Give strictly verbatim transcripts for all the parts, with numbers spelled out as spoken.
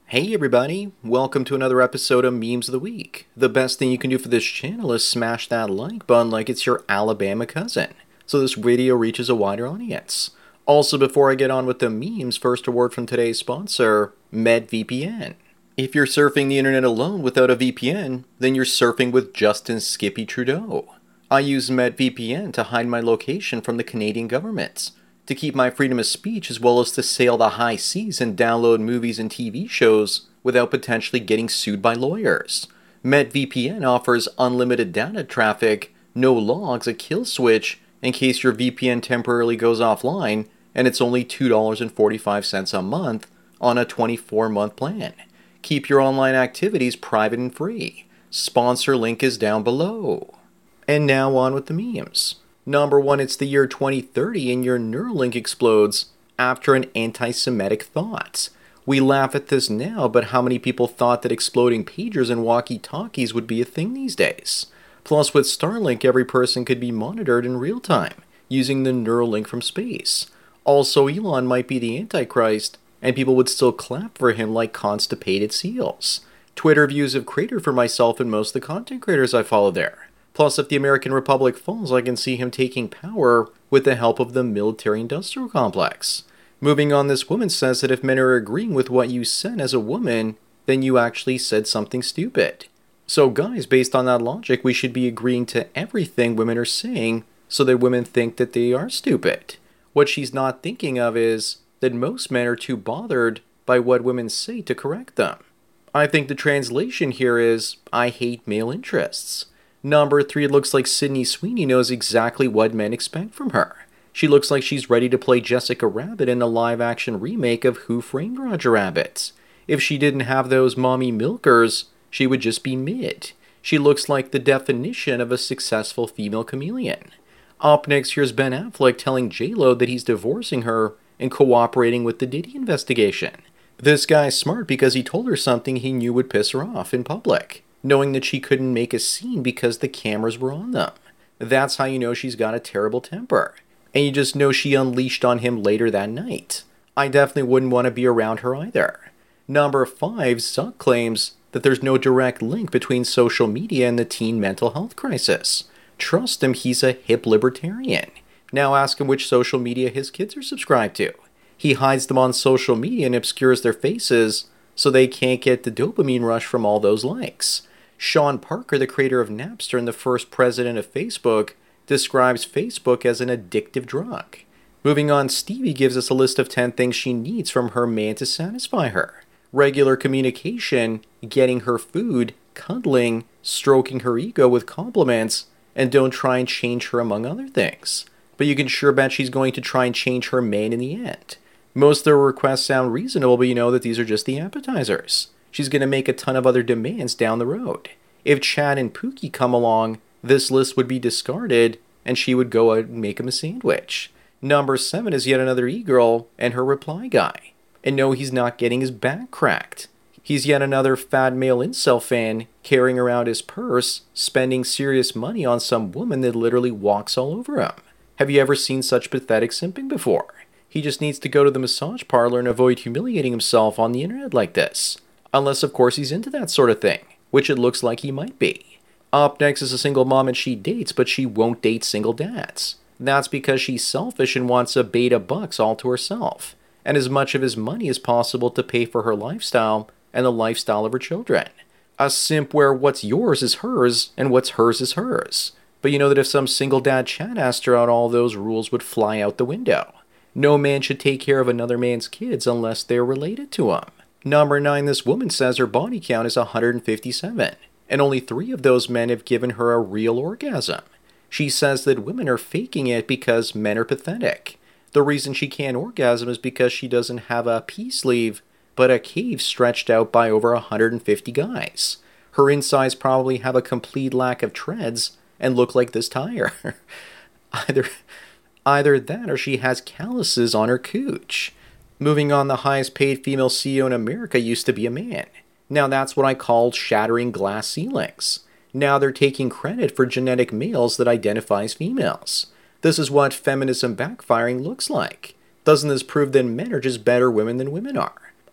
Hey everybody, welcome to another episode of Memes of the Week. The best thing you can do for this channel is smash that like button like it's your Alabama cousin, so this video reaches a wider audience. Also, before I get on with the memes, first a word from today's sponsor, MedVPN. If you're surfing the internet alone without a V P N, then you're surfing with Justin Skippy Trudeau. I use MedVPN to hide my location from the Canadian government, to keep my freedom of speech, as well as to sail the high seas and download movies and T V shows without potentially getting sued by lawyers. MedVPN offers unlimited data traffic, no logs, a kill switch in case your V P N temporarily goes offline, and it's only two dollars and forty-five cents a month on a twenty-four month plan. Keep your online activities private and free. Sponsor link is down below. And now on with the memes. Number one, it's the year twenty thirty and your Neuralink explodes after an anti-Semitic thought. We laugh at this now, but how many people thought that exploding pagers and walkie-talkies would be a thing these days? Plus, with Starlink, every person could be monitored in real time, using the Neuralink from space. Also, Elon might be the Antichrist, and people would still clap for him like constipated seals. Twitter views have cratered for myself and most of the content creators I follow there. Plus, if the American Republic falls, I can see him taking power with the help of the military-industrial complex. Moving on, this woman says that if men are agreeing with what you said as a woman, then you actually said something stupid. So guys, based on that logic, we should be agreeing to everything women are saying so that women think that they are stupid. What she's not thinking of is that most men are too bothered by what women say to correct them. I think the translation here is, I hate male interests. Number three, it looks like Sydney Sweeney knows exactly what men expect from her. She looks like she's ready to play Jessica Rabbit in a live-action remake of Who Framed Roger Rabbit. If she didn't have those mommy milkers, she would just be mid. She looks like the definition of a successful female chameleon. Up next, here's Ben Affleck telling J-Lo that he's divorcing her and cooperating with the Diddy investigation. This guy's smart because he told her something he knew would piss her off in public, knowing that she couldn't make a scene because the cameras were on them. That's how you know she's got a terrible temper. And you just know she unleashed on him later that night. I definitely wouldn't want to be around her either. Number five, Zuck claims that there's no direct link between social media and the teen mental health crisis. Trust him, he's a hip libertarian. Now ask him which social media his kids are subscribed to. He hides them on social media and obscures their faces so they can't get the dopamine rush from all those likes. Sean Parker, the creator of Napster and the first president of Facebook, describes Facebook as an addictive drug. Moving on, Stevie gives us a list of ten things she needs from her man to satisfy her. Regular communication, getting her food, cuddling, stroking her ego with compliments, and don't try and change her among other things. But you can sure bet she's going to try and change her man in the end. Most of their requests sound reasonable, but you know that these are just the appetizers. She's going to make a ton of other demands down the road. If Chad and Pookie come along, this list would be discarded, and she would go out and make him a sandwich. Number seven is yet another e-girl and her reply guy. And no, he's not getting his back cracked. He's yet another fat male incel fan carrying around his purse, spending serious money on some woman that literally walks all over him. Have you ever seen such pathetic simping before? He just needs to go to the massage parlor and avoid humiliating himself on the internet like this. Unless, of course, he's into that sort of thing, which it looks like he might be. Up next is a single mom and she dates, but she won't date single dads. That's because she's selfish and wants a beta bucks all to herself, and as much of his money as possible to pay for her lifestyle and the lifestyle of her children. A simp where what's yours is hers, and what's hers is hers. But you know that if some single dad chat asked her out, all those rules would fly out the window. No man should take care of another man's kids unless they're related to him. Number nine, this woman says her body count is one hundred fifty-seven, and only three of those men have given her a real orgasm. She says that women are faking it because men are pathetic. The reason she can't orgasm is because she doesn't have a pea sleeve, but a cave stretched out by over one hundred fifty guys. Her insides probably have a complete lack of treads and look like this tire. either, either that or she has calluses on her cooch. Moving on, the highest paid female C E O in America used to be a man. Now that's what I call shattering glass ceilings. Now they're taking credit for genetic males that identify as females. This is what feminism backfiring looks like. Doesn't this prove that men are just better women than women are?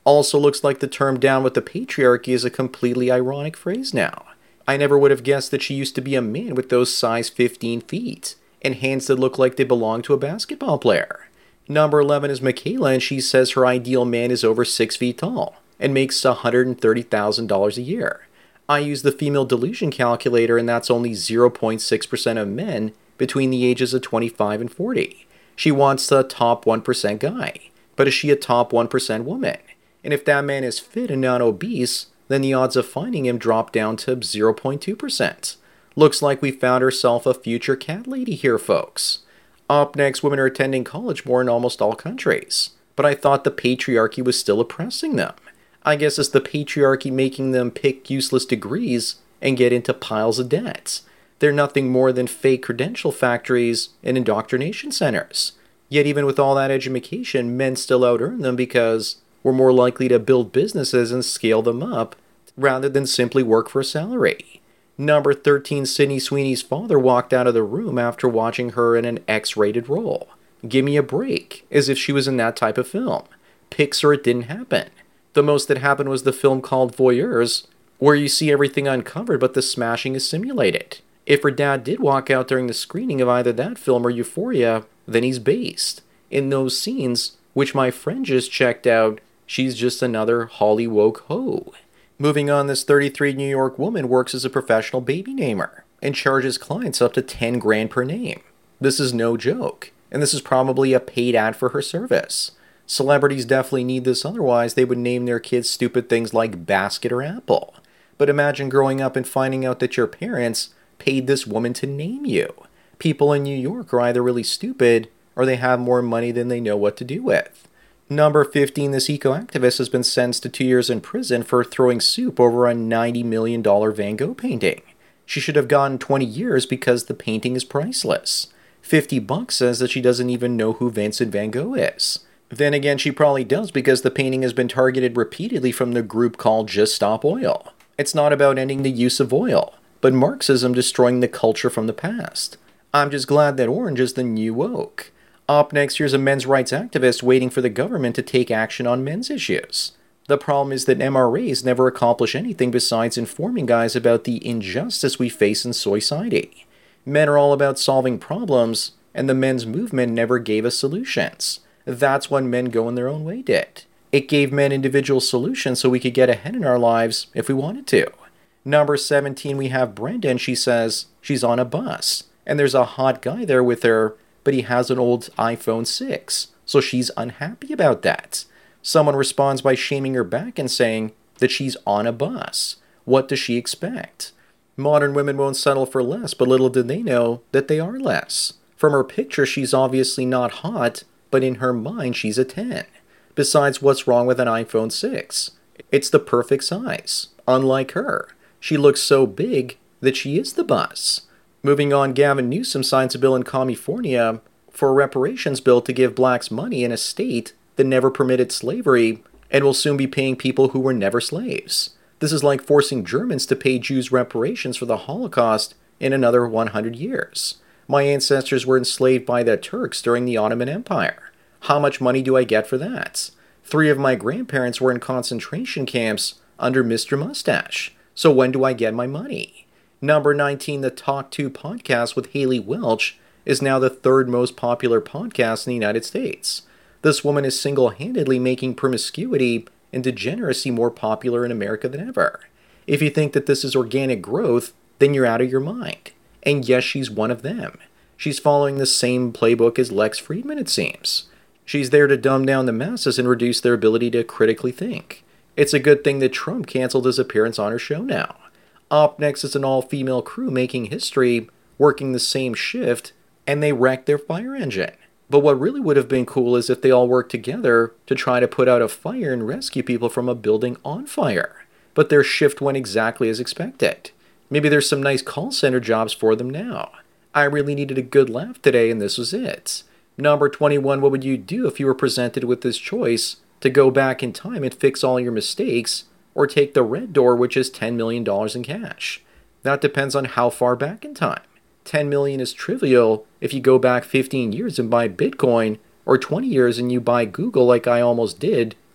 Also looks like the term down with the patriarchy is a completely ironic phrase now. I never would have guessed that she used to be a man with those size fifteen feet, and hands that look like they belong to a basketball player. Number eleven is Michaela, and she says her ideal man is over six feet tall, and makes one hundred thirty thousand dollars a year. I use the female delusion calculator, and that's only zero point six percent of men between the ages of twenty-five and forty. She wants a top one percent guy, but is she a top one percent woman? And if that man is fit and not obese, then the odds of finding him drop down to zero point two percent. Looks like we found herself a future cat lady here, folks. Up next, women are attending college more in almost all countries, but I thought the patriarchy was still oppressing them. I guess it's the patriarchy making them pick useless degrees and get into piles of debts. They're nothing more than fake credential factories and indoctrination centers. Yet even with all that education, men still out-earn them because we're more likely to build businesses and scale them up rather than simply work for a salary. Number thirteen, Sydney Sweeney's father walked out of the room after watching her in an X-rated role. Give me a break, as if she was in that type of film. Pixar, it didn't happen. The most that happened was the film called Voyeurs, where you see everything uncovered but the smashing is simulated. If her dad did walk out during the screening of either that film or Euphoria, then he's based. In those scenes, which my friend just checked out, she's just another Holly woke hoe. Moving on, this thirty-three New York woman works as a professional baby namer and charges clients up to ten grand per name. This is no joke, and this is probably a paid ad for her service. Celebrities definitely need this, otherwise they would name their kids stupid things like Basket or Apple. But imagine growing up and finding out that your parents paid this woman to name you. People in New York are either really stupid or they have more money than they know what to do with. Number fifteen, this eco-activist has been sentenced to two years in prison for throwing soup over a ninety million dollars Van Gogh painting. She should have gotten twenty years because the painting is priceless. fifty bucks says that she doesn't even know who Vincent Van Gogh is. Then again, she probably does because the painting has been targeted repeatedly from the group called Just Stop Oil. It's not about ending the use of oil, but Marxism destroying the culture from the past. I'm just glad that orange is the new woke. Up next, here's a men's rights activist waiting for the government to take action on men's issues. The problem is that M R As never accomplish anything besides informing guys about the injustice we face in society. Men are all about solving problems, and the men's movement never gave us solutions. That's when Men Go in Their Own Way did. It gave men individual solutions so we could get ahead in our lives if we wanted to. Number seventeen, we have Brenda, and she says she's on a bus, and there's a hot guy there with her, but he has an old iPhone six, so she's unhappy about that. Someone responds by shaming her back and saying that she's on a bus. What does she expect? Modern women won't settle for less, but little did they know that they are less. From her picture, she's obviously not hot, but in her mind, she's a ten. Besides, what's wrong with an iPhone six? It's the perfect size. Unlike her, she looks so big that she is the bus. Moving on, Gavin Newsom signs a bill in California for a reparations bill to give blacks money in a state that never permitted slavery and will soon be paying people who were never slaves. This is like forcing Germans to pay Jews reparations for the Holocaust in another one hundred years. My ancestors were enslaved by the Turks during the Ottoman Empire. How much money do I get for that? Three of my grandparents were in concentration camps under Mister Mustache. So when do I get my money? Number nineteen, the Talk To podcast with Haley Welch is now the third most popular podcast in the United States. This woman is single-handedly making promiscuity and degeneracy more popular in America than ever. If you think that this is organic growth, then you're out of your mind. And yes, she's one of them. She's following the same playbook as Lex Fridman, it seems. She's there to dumb down the masses and reduce their ability to critically think. It's a good thing that Trump canceled his appearance on her show now. Up next is an all-female crew making history, working the same shift, and they wrecked their fire engine. But what really would have been cool is if they all worked together to try to put out a fire and rescue people from a building on fire. But their shift went exactly as expected. Maybe there's some nice call center jobs for them now. I really needed a good laugh today, and this was it. Number twenty-one, what would you do if you were presented with this choice to go back in time and fix all your mistakes, or take the red door, which is ten million dollars in cash? That depends on how far back in time. ten million dollars is trivial if you go back fifteen years and buy Bitcoin, or twenty years and you buy Google like I almost did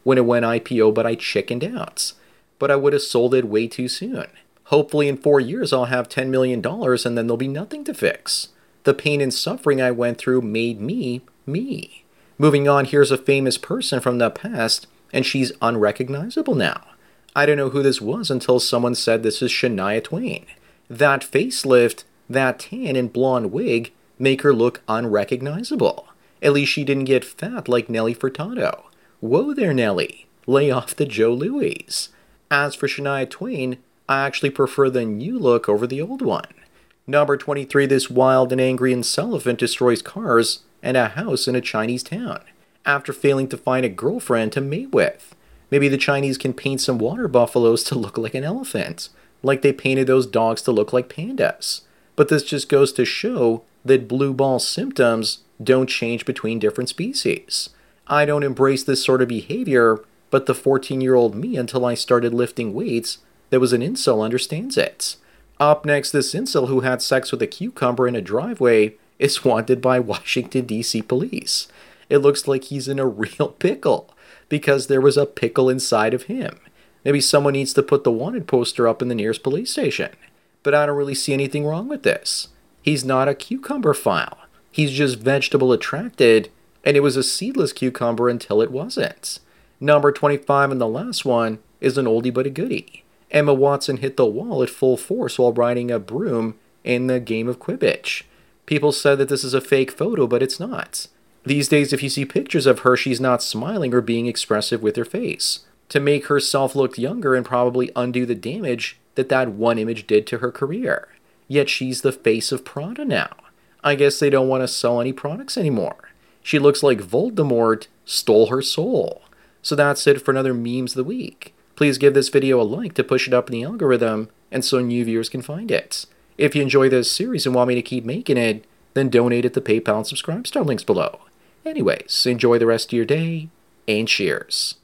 when it went I P O, but I chickened out. But I would have sold it way too soon. Hopefully in four years I'll have ten million dollars and then there'll be nothing to fix. The pain and suffering I went through made me, me. Moving on, here's a famous person from the past, and she's unrecognizable now. I don't know who this was until someone said this is Shania Twain. That facelift, that tan and blonde wig make her look unrecognizable. At least she didn't get fat like Nelly Furtado. Whoa there, Nelly. Lay off the Joe Louis. As for Shania Twain, I actually prefer the new look over the old one. Number twenty-three, this wild and angry elephant destroys cars and a house in a Chinese town after failing to find a girlfriend to mate with. Maybe the Chinese can paint some water buffaloes to look like an elephant, like they painted those dogs to look like pandas. But this just goes to show that blue ball symptoms don't change between different species. I don't embrace this sort of behavior, but the fourteen-year-old me until I started lifting weights that was an incel understands it. Up next, this incel who had sex with a cucumber in a driveway is wanted by Washington, D C police. It looks like he's in a real pickle, because there was a pickle inside of him. Maybe someone needs to put the wanted poster up in the nearest police station. But I don't really see anything wrong with this. He's not a cucumber file. He's just vegetable attracted, and it was a seedless cucumber until it wasn't. Number twenty-five and the last one is an oldie but a goodie. Emma Watson hit the wall at full force while riding a broom in the game of Quidditch. People said that this is a fake photo, but it's not. These days, if you see pictures of her, she's not smiling or being expressive with her face, to make herself look younger and probably undo the damage that that one image did to her career. Yet she's the face of Prada now. I guess they don't want to sell any products anymore. She looks like Voldemort stole her soul. So that's it for another Memes of the Week. Please give this video a like to push it up in the algorithm and so new viewers can find it. If you enjoy this series and want me to keep making it, then donate at the PayPal and Subscribe Star links below. Anyways, enjoy the rest of your day, and cheers.